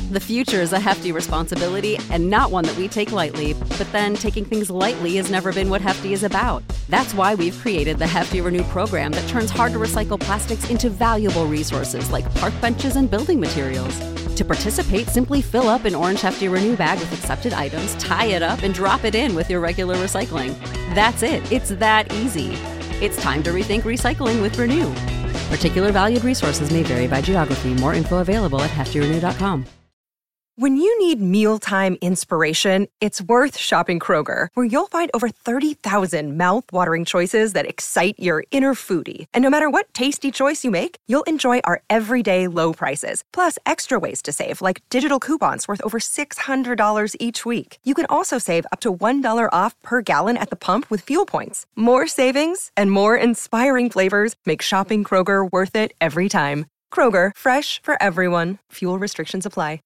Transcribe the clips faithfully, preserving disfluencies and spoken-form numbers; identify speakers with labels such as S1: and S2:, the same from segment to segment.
S1: The future is a hefty responsibility and not one that we take lightly, but then taking things lightly has never been what Hefty is about. That's why we've created the Hefty Renew program that turns hard-to-recycle plastics into valuable resources like park benches and building materials. To participate, simply fill up an orange Hefty Renew bag with accepted items, tie it up, and drop it in with your regular recycling. That's it. It's that easy. It's time to rethink recycling with Renew. Particular valued resources may vary by geography. More info available at hefty renew dot com.
S2: When you need mealtime inspiration, it's worth shopping Kroger, where you'll find over thirty thousand mouth-watering choices that excite your inner foodie. And no matter what tasty choice you make, you'll enjoy our everyday low prices, plus extra ways to save, like digital coupons worth over six hundred dollars each week. You can also save up to one dollar off per gallon at the pump with fuel points. More savings and more inspiring flavors make shopping Kroger worth it every time. Kroger, fresh for everyone. Fuel restrictions apply.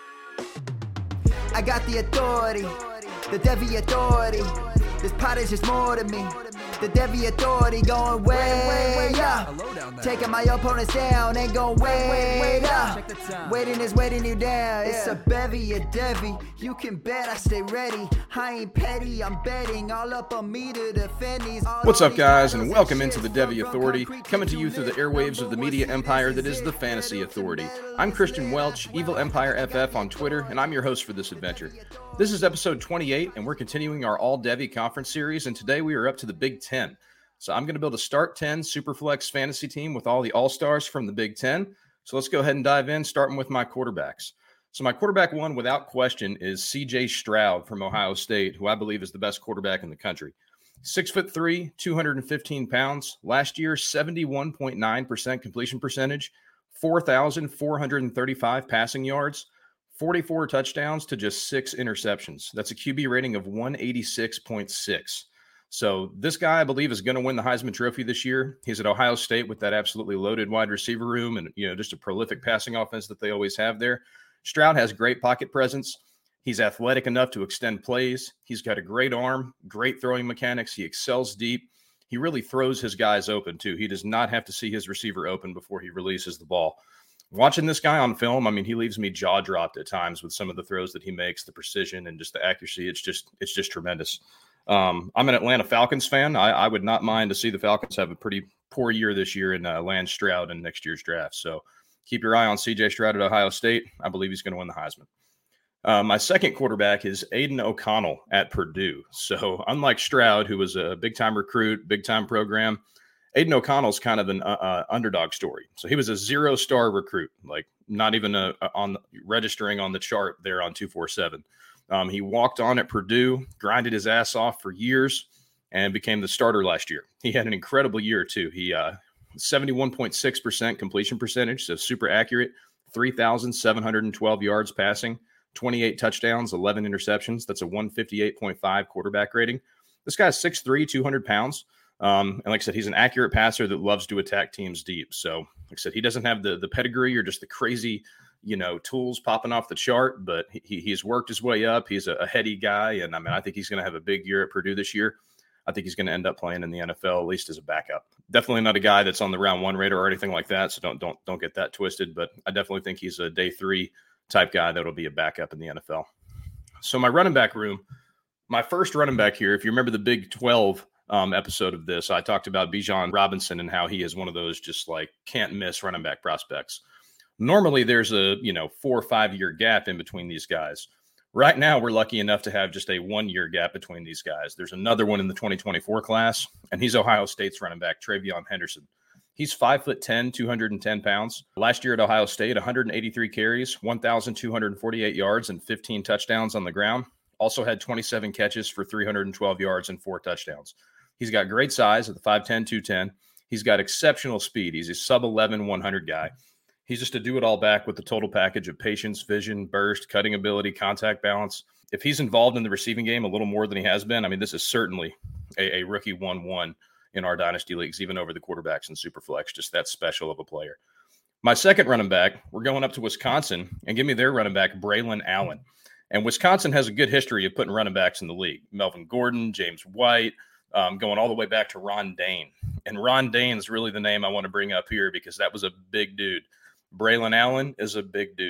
S3: I got the authority, the Devi authority. This pot is just more to me. The Devi authority going way up. Taking my opponents down, ain't going way up. Waiting is waiting you down. It's a bevy, a Devi. You can bet I stay ready. I ain't petty, I'm betting all up on me to defend these.
S4: What's up, guys, and welcome into the Devi Authority, coming to you through the airwaves of the media empire that is the Fantasy Authority. I'm Christian Welch, Evil Empire F F on Twitter, and I'm your host for this adventure. This is episode twenty-eight, and we're continuing our All Devi Conference series, and today we are up to the Big Ten. So I'm going to build a Start ten Superflex fantasy team with all the All-Stars from the Big Ten. So let's go ahead and dive in, starting with my quarterbacks. So my quarterback one, without question, is C J Stroud from Ohio State, who I believe is the best quarterback in the country. Six foot three, two hundred fifteen pounds. Last year, seventy-one point nine percent completion percentage, four thousand four hundred thirty-five passing yards, forty-four touchdowns to just six interceptions. That's a Q B rating of one eighty-six point six. So this guy, I believe, is going to win the Heisman Trophy this year. He's at Ohio State with that absolutely loaded wide receiver room and, you know, just a prolific passing offense that they always have there. Stroud has great pocket presence. He's athletic enough to extend plays. He's got a great arm, great throwing mechanics. He excels deep. He really throws his guys open, too. He does not have to see his receiver open before he releases the ball. Watching this guy on film, I mean, he leaves me jaw-dropped at times with some of the throws that he makes, the precision and just the accuracy. It's just it's just tremendous. Um, I'm an Atlanta Falcons fan. I, I would not mind to see the Falcons have a pretty poor year this year and uh, land Stroud in next year's draft. So keep your eye on C J Stroud at Ohio State. I believe he's going to win the Heisman. Uh, my second quarterback is Aiden O'Connell at Purdue. So unlike Stroud, who was a big-time recruit, big-time program, Aiden O'Connell's kind of an uh, uh, underdog story. So he was a zero-star recruit, like not even a, a, on registering on the chart there on two forty-seven. Um, he walked on at Purdue, grinded his ass off for years, and became the starter last year. He had an incredible year, too. He uh, seventy-one point six percent completion percentage, so super accurate, three thousand seven hundred twelve yards passing, twenty-eight touchdowns, eleven interceptions. That's a one fifty-eight point five quarterback rating. This guy's six three, two hundred pounds. Um, and like I said, he's an accurate passer that loves to attack teams deep. So like I said, he doesn't have the, the pedigree or just the crazy, you know, tools popping off the chart, but he, he's worked his way up. He's a, a heady guy. And I mean, I think he's going to have a big year at Purdue this year. I think he's going to end up playing in the N F L, at least as a backup. Definitely not a guy that's on the round one radar or anything like that. So don't, don't, don't get that twisted, but I definitely think he's a day three type guy that'll be a backup in the N F L. So my running back room, my first running back here, if you remember the Big twelve um, episode of this, I talked about Bijan Robinson and how he is one of those just like can't miss running back prospects. Normally there's a, you know, four or five year gap in between these guys. Right now, we're lucky enough to have just a one year gap between these guys. There's another one in the twenty twenty-four class, and he's Ohio State's running back, Travion Henderson. He's five foot ten, two hundred ten pounds. Last year at Ohio State, one hundred eighty-three carries, one thousand two hundred forty-eight yards, and fifteen touchdowns on the ground. Also had twenty-seven catches for three hundred twelve yards and four touchdowns. He's got great size at the five ten, two ten. He's got exceptional speed. He's a sub eleven, one hundred guy. He's just a do-it-all back with the total package of patience, vision, burst, cutting ability, contact balance. If he's involved in the receiving game a little more than he has been, I mean, this is certainly a, a rookie one one in our dynasty leagues, even over the quarterbacks in Superflex, just that special of a player. My second running back, we're going up to Wisconsin, and give me their running back, Braylon Allen. And Wisconsin has a good history of putting running backs in the league. Melvin Gordon, James White, um, going all the way back to Ron Dane. And Ron Dane is really the name I want to bring up here because that was a big dude. Braylon Allen is a big dude.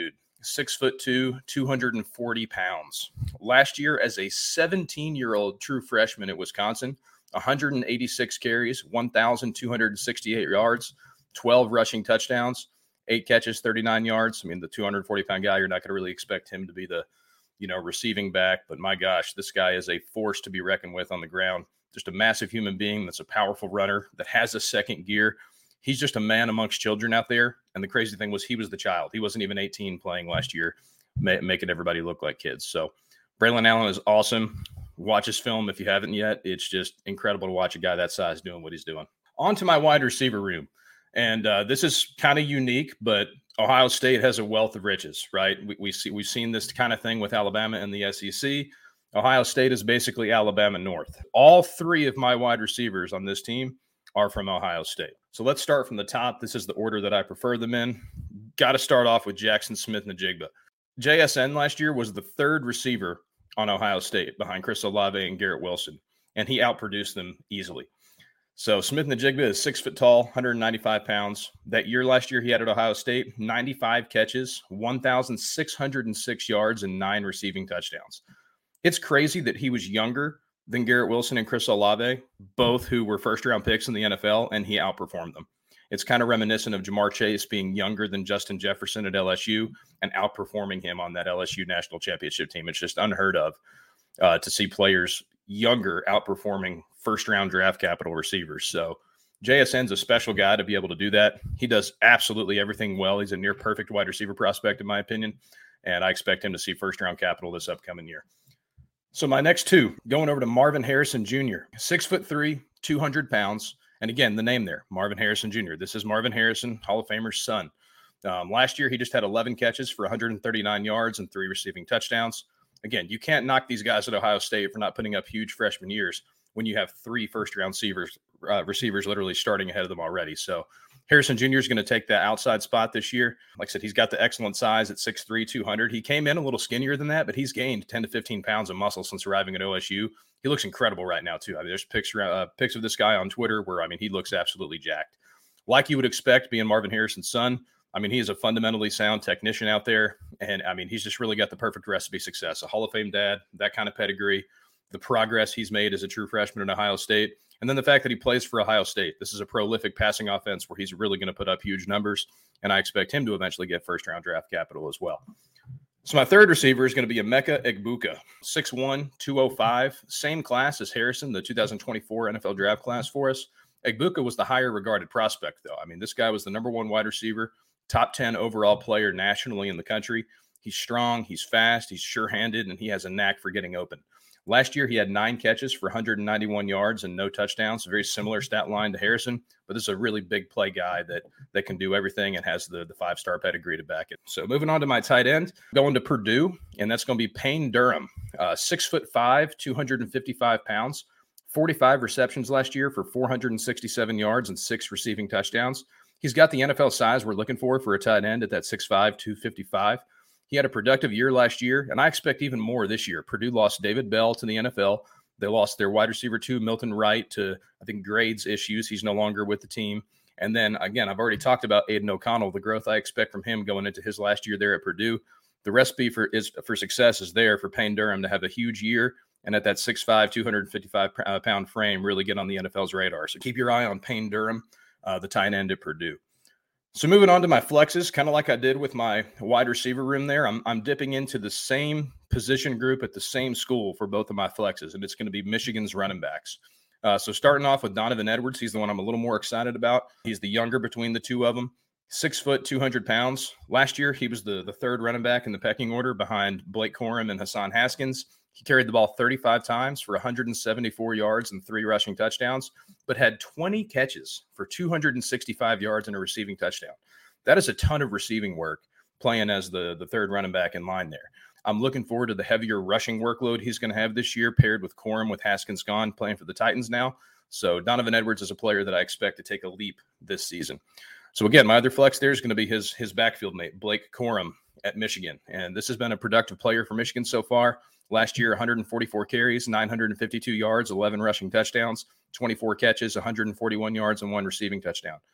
S4: six foot two, two hundred forty pounds. Last year, as a seventeen-year-old true freshman at Wisconsin, one hundred eighty-six carries, one thousand two hundred sixty-eight yards, twelve rushing touchdowns, eight catches, thirty-nine yards. I mean, the two hundred forty pound guy, you're not going to really expect him to be the, you know, receiving back. But my gosh, this guy is a force to be reckoned with on the ground. Just a massive human being that's a powerful runner that has a second gear. He's just a man amongst children out there. And the crazy thing was he was the child. He wasn't even eighteen playing last year, ma- making everybody look like kids. So Braylon Allen is awesome. Watch his film if you haven't yet. It's just incredible to watch a guy that size doing what he's doing. On to my wide receiver room. And uh, this is kind of unique, but Ohio State has a wealth of riches, right? We, we see, we've seen this kind of thing with Alabama and the S E C. Ohio State is basically Alabama North. All three of my wide receivers on this team are from Ohio State. So let's start from the top. This is the order that I prefer them in. Got to start off with Jackson Smith-Njigba. J S N last year was the third receiver on Ohio State behind Chris Olave and Garrett Wilson, and he outproduced them easily. So Smith-Njigba is six foot tall, one hundred ninety-five pounds. That year, last year, he had at Ohio State ninety-five catches, one thousand six hundred six yards, and nine receiving touchdowns. It's crazy that he was younger than Garrett Wilson and Chris Olave, both who were first-round picks in the N F L, and he outperformed them. It's kind of reminiscent of Jamar Chase being younger than Justin Jefferson at L S U and outperforming him on that L S U national championship team. It's just unheard of uh, to see players younger outperforming first-round draft capital receivers. So J S N's a special guy to be able to do that. He does absolutely everything well. He's a near-perfect wide receiver prospect, in my opinion, and I expect him to see first-round capital this upcoming year. So my next two, going over to Marvin Harrison Junior, six foot three, two hundred pounds. And again, the name there, Marvin Harrison Junior This is Marvin Harrison, Hall of Famer's son. Um, last year, he just had eleven catches for one hundred thirty-nine yards and three receiving touchdowns. Again, you can't knock these guys at Ohio State for not putting up huge freshman years when you have three first-round receivers, uh, receivers literally starting ahead of them already. So Harrison Junior is going to take that outside spot this year. Like I said, he's got the excellent size at six three, two hundred. He came in a little skinnier than that, but he's gained ten to fifteen pounds of muscle since arriving at O S U. He looks incredible right now, too. I mean, there's pics, uh, pics of this guy on Twitter where, I mean, he looks absolutely jacked. Like you would expect, being Marvin Harrison's son, I mean, he is a fundamentally sound technician out there. And, I mean, he's just really got the perfect recipe success. A Hall of Fame dad, that kind of pedigree, the progress he's made as a true freshman at Ohio State, and then the fact that he plays for Ohio State. This is a prolific passing offense where he's really going to put up huge numbers, and I expect him to eventually get first-round draft capital as well. So my third receiver is going to be Emeka Egbuka, six one, two oh five, same class as Harrison, the two thousand twenty-four N F L draft class for us. Egbuka was the higher regarded prospect, though. I mean, this guy was the number one wide receiver, top ten overall player nationally in the country. He's strong, he's fast, he's sure-handed, and he has a knack for getting open. Last year, he had nine catches for one hundred ninety-one yards and no touchdowns. A very similar stat line to Harrison, but this is a really big play guy that that can do everything and has the, the five-star pedigree to back it. So moving on to my tight end, going to Purdue, and that's going to be Payne Durham, uh, six foot five, two hundred fifty-five pounds, forty-five receptions last year for four hundred sixty-seven yards and six receiving touchdowns. He's got the N F L size we're looking for for a tight end at that six five, two fifty-five. He had a productive year last year, and I expect even more this year. Purdue lost David Bell to the N F L. They lost their wide receiver two, Milton Wright, to, I think, grades issues. He's no longer with the team. And then, again, I've already talked about Aiden O'Connell, the growth I expect from him going into his last year there at Purdue. The recipe for is for success is there for Payne Durham to have a huge year, and at that six five, two hundred fifty-five pound frame, really get on the N F L's radar. So keep your eye on Payne Durham, uh, the tight end at Purdue. So moving on to my flexes, kind of like I did with my wide receiver room there, I'm, I'm dipping into the same position group at the same school for both of my flexes, and it's going to be Michigan's running backs. Uh, so starting off with Donovan Edwards, he's the one I'm a little more excited about. He's the younger between the two of them, six foot, two hundred pounds. Last year, he was the, the third running back in the pecking order behind Blake Corum and Hassan Haskins. He carried the ball thirty-five times for one hundred seventy-four yards and three rushing touchdowns, but had twenty catches for two hundred sixty-five yards and a receiving touchdown. That is a ton of receiving work playing as the, the third running back in line there. I'm looking forward to the heavier rushing workload he's going to have this year, paired with Corum, with Haskins gone, playing for the Titans now. So Donovan Edwards is a player that I expect to take a leap this season. So again, my other flex there is going to be his, his backfield mate, Blake Corum at Michigan. And this has been a productive player for Michigan so far. Last year, one hundred forty-four carries, nine hundred fifty-two yards, eleven rushing touchdowns, twenty-four catches, one hundred forty-one yards, and one receiving touchdown.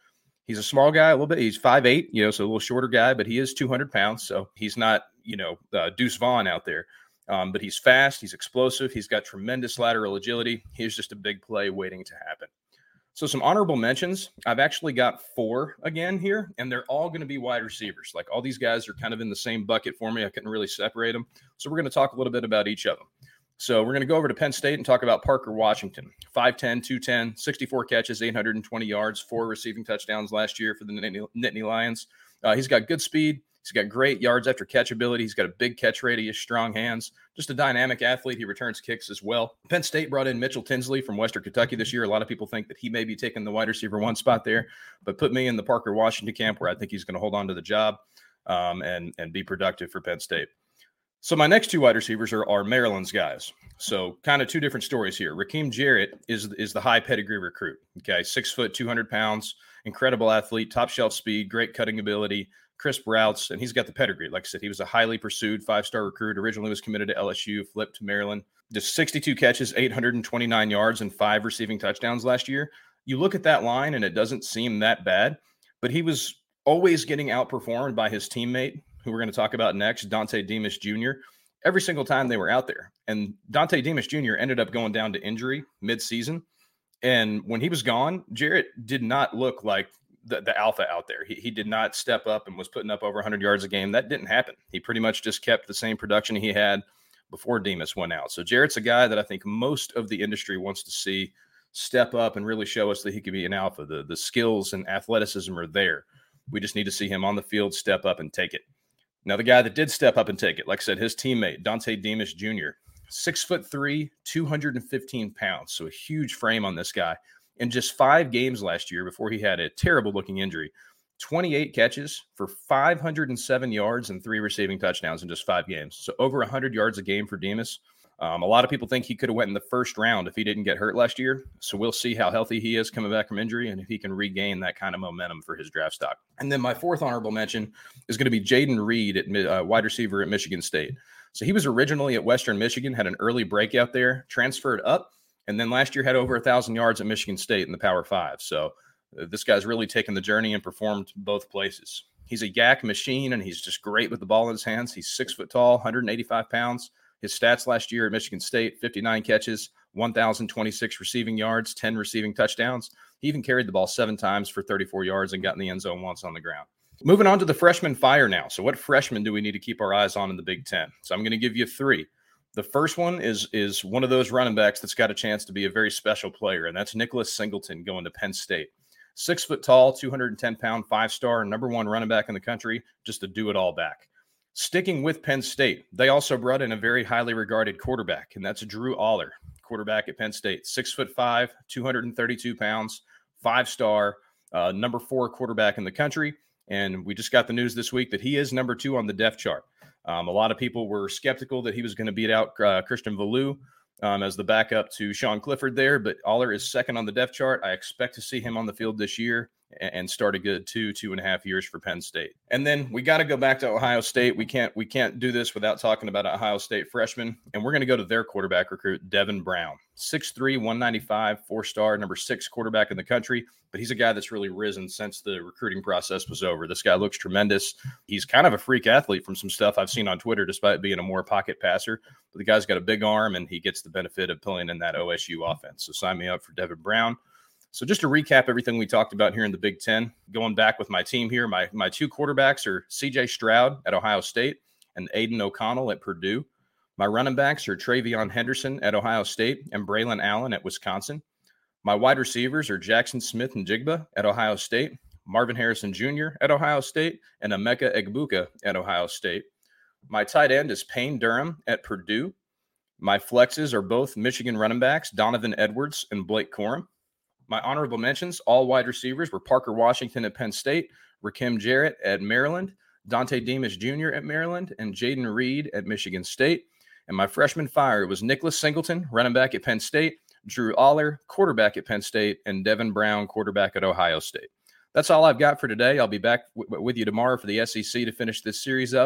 S4: He's a small guy a little bit. He's five eight, you know, so a little shorter guy, but he is two hundred pounds. So he's not, you know, uh, Deuce Vaughn out there. Um, but he's fast. He's explosive. He's got tremendous lateral agility. He's just a big play waiting to happen. So some honorable mentions. I've actually got four again here, and they're all going to be wide receivers. Like all these guys are kind of in the same bucket for me. I couldn't really separate them. So we're going to talk a little bit about each of them. So we're going to go over to Penn State and talk about Parker Washington. five ten, two ten, sixty-four catches, eight hundred twenty yards, four receiving touchdowns last year for the Nittany, Nittany Lions. Uh, he's got good speed. He's got great yards after catch ability. He's got a big catch rate. He has strong hands. Just a dynamic athlete. He returns kicks as well. Penn State brought in Mitchell Tinsley from Western Kentucky this year. A lot of people think that he may be taking the wide receiver one spot there, but put me in the Parker Washington camp where I think he's going to hold on to the job um, and, and be productive for Penn State. So my next two wide receivers are, are Maryland's guys. So kind of two different stories here. Raheem Jarrett is, is the high pedigree recruit. Okay, six foot, two hundred pounds, incredible athlete, top shelf speed, great cutting ability, crisp routes, and he's got the pedigree. Like I said, he was a highly pursued five-star recruit, originally was committed to L S U, flipped to Maryland. Just sixty-two catches, eight hundred twenty-nine yards, and five receiving touchdowns last year. You look at that line, and it doesn't seem that bad, but he was always getting outperformed by his teammate, who we're going to talk about next, Dante Demas Junior, every single time they were out there. And Dante Demas Junior ended up going down to injury mid-season. And when he was gone, Jarrett did not look like the, the alpha out there. He, he did not step up and was putting up over one hundred yards a game. That didn't happen. He pretty much just kept the same production he had before Demas went out. So Jarrett's a guy that I think most of the industry wants to see step up and really show us that he could be an alpha. The, the skills and athleticism are there. We just need to see him on the field step up and take it. Now, the guy that did step up and take it, like I said, his teammate, Dante Demas Junior, six foot three, two hundred fifteen pounds. So a huge frame on this guy. In just five games last year before he had a terrible looking injury, twenty-eight catches for five hundred seven yards and three receiving touchdowns in just five games. So over one hundred yards a game for Demas. Um, a lot of people think he could have went in the first round if he didn't get hurt last year. So we'll see how healthy he is coming back from injury and if he can regain that kind of momentum for his draft stock. And then my fourth honorable mention is going to be Jayden Reed, at uh, wide receiver at Michigan State. So he was originally at Western Michigan, had an early breakout there, transferred up, and then last year had over one thousand yards at Michigan State in the Power Five. So uh, this guy's really taken the journey and performed both places. He's a yak machine, and he's just great with the ball in his hands. He's six foot tall, one hundred eighty-five pounds. His stats last year at Michigan State, fifty-nine catches, one thousand twenty-six receiving yards, ten receiving touchdowns. He even carried the ball seven times for thirty-four yards and got in the end zone once on the ground. Moving on to the freshman fire now. So what freshmen do we need to keep our eyes on in the Big Ten? So I'm going to give you three. The first one is, is one of those running backs that's got a chance to be a very special player, and that's Nicholas Singleton going to Penn State. Six foot tall, two hundred ten pound, five-star, number one running back in the country, just a do-it-all back. Sticking with Penn State, they also brought in a very highly regarded quarterback, and that's Drew Aller, quarterback at Penn State. Six foot five, two hundred thirty-two pounds, five-star, uh, number four quarterback in the country. And we just got the news this week that he is number two on the depth chart. Um, a lot of people were skeptical that he was going to beat out uh, Christian Valou um, as the backup to Sean Clifford there, but Aller is second on the depth chart. I expect to see him on the field this year and start a good two, two and a half years for Penn State. And then we got to go back to Ohio State. We can't, we can't do this without talking about Ohio State freshman. And we're going to go to their quarterback recruit, Devin Brown, six three, one ninety-five, four-star, number six quarterback in the country. But he's a guy that's really risen since the recruiting process was over. This guy looks tremendous. He's kind of a freak athlete from some stuff I've seen on Twitter, despite being a more pocket passer. But the guy's got a big arm, and he gets the benefit of pulling in that O S U offense. So sign me up for Devin Brown. So just to recap everything we talked about here in the Big Ten, going back with my team here, my, my two quarterbacks are C J Stroud at Ohio State and Aiden O'Connell at Purdue. My running backs are Travion Henderson at Ohio State and Braylon Allen at Wisconsin. My wide receivers are Jackson Smith and Jigba at Ohio State, Marvin Harrison Junior at Ohio State, and Emeka Egbuka at Ohio State. My tight end is Payne Durham at Purdue. My flexes are both Michigan running backs, Donovan Edwards and Blake Corum. My honorable mentions, all wide receivers, were Parker Washington at Penn State, Raheem Jarrett at Maryland, Dante Demas Junior at Maryland, and Jayden Reed at Michigan State. And my freshman fire was Nicholas Singleton, running back at Penn State, Drew Aller, quarterback at Penn State, and Devin Brown, quarterback at Ohio State. That's all I've got for today. I'll be back w- with you tomorrow for the S E C to finish this series up.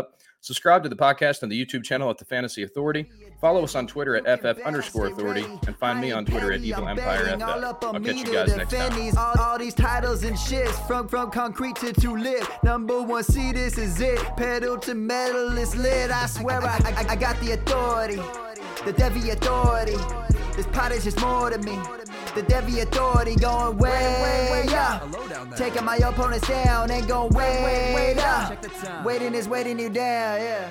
S4: Subscribe to the podcast on the YouTube channel at The Fantasy Authority. Follow us on Twitter at F F underscore authority and find me on Twitter at Evil Empire F F. I'll catch you guys next time.
S3: All, all these titles and shits from, from concrete to too lit. Number one, see, this is it. Pedal to metal, it's lit. I swear I, I, I got the authority. The Devi Authority. This pot is just more to me. The Devi Authority going way up. Taking my opponents down and going way up. Waiting is waiting you down, yeah.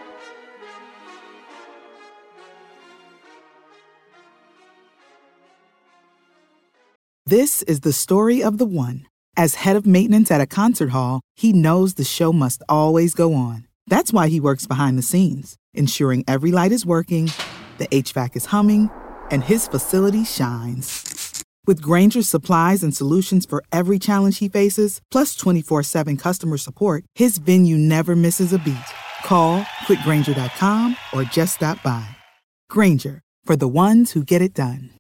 S5: This is the story of the one. As head of maintenance at a concert hall, he knows the show must always go on. That's why he works behind the scenes, ensuring every light is working, the H V A C is humming, and his facility shines. With Grainger's supplies and solutions for every challenge he faces, plus twenty-four seven customer support, his venue never misses a beat. Call quick grainger dot com or just stop by. Grainger, for the ones who get it done.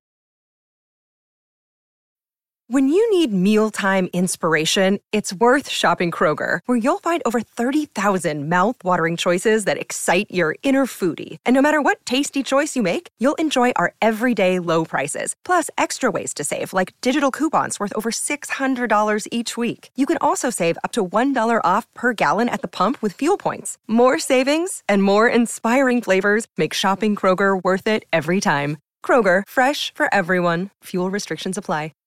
S2: When you need mealtime inspiration, it's worth shopping Kroger, where you'll find over thirty thousand mouth-watering choices that excite your inner foodie. And no matter what tasty choice you make, you'll enjoy our everyday low prices, plus extra ways to save, like digital coupons worth over six hundred dollars each week. You can also save up to one dollar off per gallon at the pump with fuel points. More savings and more inspiring flavors make shopping Kroger worth it every time. Kroger, fresh for everyone. Fuel restrictions apply.